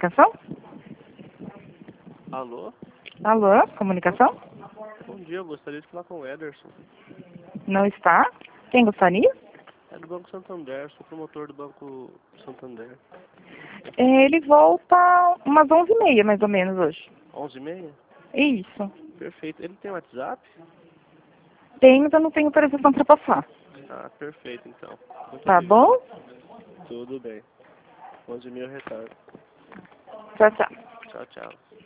Comunicação? Alô? Alô, comunicação? Bom dia, eu gostaria de falar com o Ederson. Não está? Quem gostaria? É do Banco Santander, sou promotor do Banco Santander. Ele volta umas 11h30, mais ou menos, hoje. 11h30? Isso. Perfeito. Ele tem WhatsApp? Tem, mas eu não tenho autorização para passar. Ah, perfeito então. Muito Tá obrigado. bom? Tudo bem. 11h30 eu retorno. Tchau, tchau. Tchau, tchau.